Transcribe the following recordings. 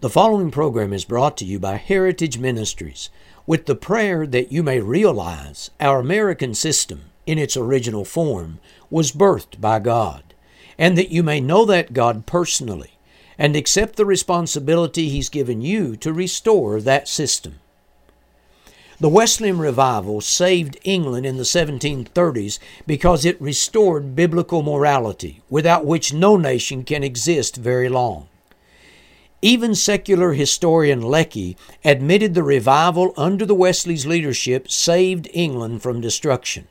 The following program is brought to you by Heritage Ministries with the prayer that you may realize our American system in its original form was birthed by God, and that you may know that God personally and accept the responsibility He's given you to restore that system. The Wesleyan Revival saved England in the 1730s because it restored biblical morality, without which no nation can exist very long. Even secular historian Lecky admitted the revival under the Wesleys' leadership saved England from destruction.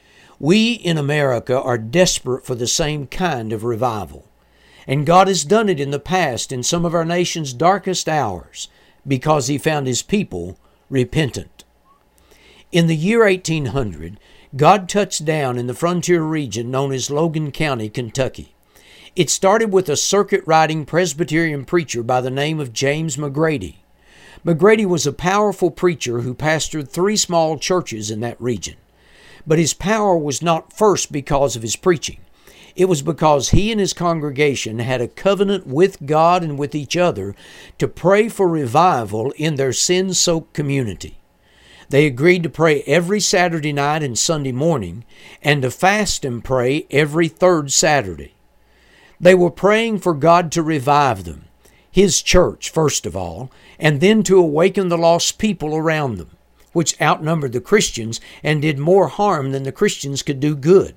We in America are desperate for the same kind of revival, and God has done it in the past in some of our nation's darkest hours because He found His people repentant. In the year 1800, God touched down in the frontier region known as Logan County, Kentucky. It started with a circuit-riding Presbyterian preacher by the name of James McGrady. McGrady was a powerful preacher who pastored 3 small churches in that region. But his power was not first because of his preaching. It was because he and his congregation had a covenant with God and with each other to pray for revival in their sin-soaked community. They agreed to pray every Saturday night and Sunday morning, and to fast and pray every third Saturday. They were praying for God to revive them, His church first of all, and then to awaken the lost people around them, which outnumbered the Christians and did more harm than the Christians could do good.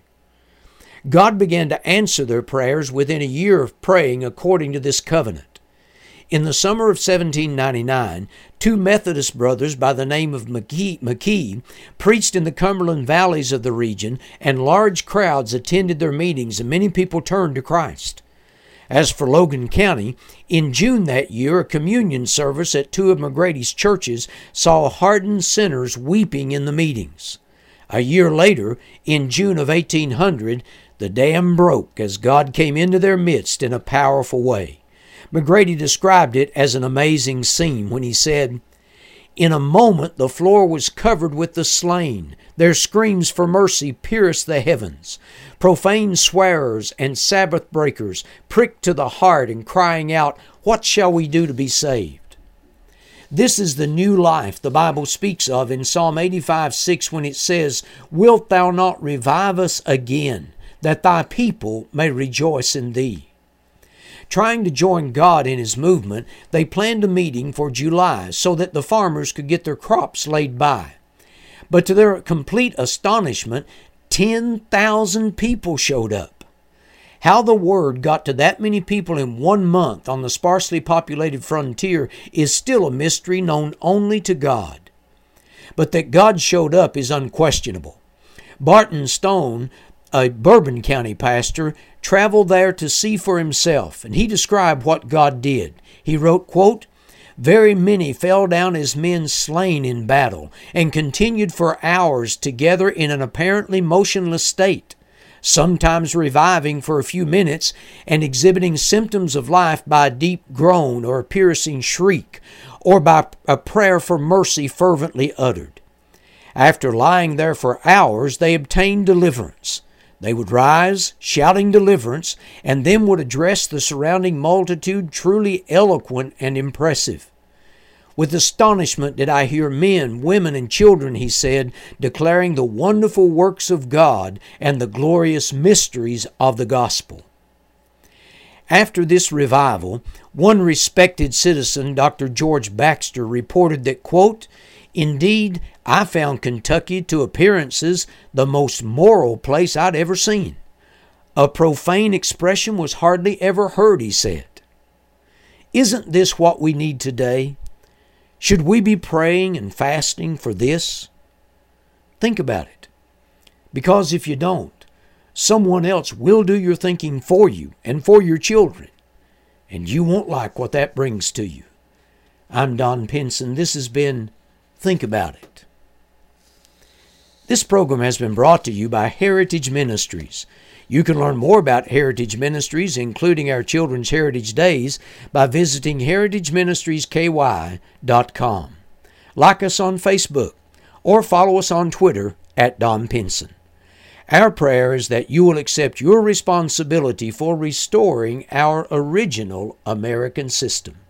God began to answer their prayers within a year of praying according to this covenant. In the summer of 1799, 2 Methodist brothers by the name of McKee preached in the Cumberland valleys of the region, and large crowds attended their meetings and many people turned to Christ. As for Logan County, in June that year, a communion service at 2 of McGrady's churches saw hardened sinners weeping in the meetings. A year later, in June of 1800, the dam broke as God came into their midst in a powerful way. McGrady described it as an amazing scene when he said, "In a moment the floor was covered with the slain. Their screams for mercy pierced the heavens. Profane swearers and Sabbath breakers pricked to the heart and crying out, 'What shall we do to be saved?'" This is the new life the Bible speaks of in Psalm 85:6 when it says, "Wilt thou not revive us again, that thy people may rejoice in thee?" Trying to join God in His movement, they planned a meeting for July so that the farmers could get their crops laid by. But to their complete astonishment, 10,000 people showed up. How the word got to that many people in 1 month on the sparsely populated frontier is still a mystery known only to God. But that God showed up is unquestionable. Barton Stone, a Bourbon County pastor, traveled there to see for himself, and he described what God did. He wrote, quote, "Very many fell down as men slain in battle, and continued for hours together in an apparently motionless state, sometimes reviving for a few minutes and exhibiting symptoms of life by a deep groan or a piercing shriek, or by a prayer for mercy fervently uttered. After lying there for hours, they obtained deliverance. They would rise, shouting deliverance, and then would address the surrounding multitude truly eloquent and impressive. With astonishment did I hear men, women, and children," he said, "declaring the wonderful works of God and the glorious mysteries of the gospel." After this revival, one respected citizen, Dr. George Baxter, reported that, quote, "Indeed, I found Kentucky to appearances the most moral place I'd ever seen. A profane expression was hardly ever heard," he said. Isn't this what we need today? Should we be praying and fasting for this? Think about it. Because if you don't, someone else will do your thinking for you and for your children, and you won't like what that brings to you. I'm Don Pinson. This has been Think About It. This program has been brought to you by Heritage Ministries. You can learn more about Heritage Ministries, including our Children's Heritage Days, by visiting heritageministriesky.com. Like us on Facebook, or follow us on Twitter @Don Pinson. Our prayer is that you will accept your responsibility for restoring our original American system.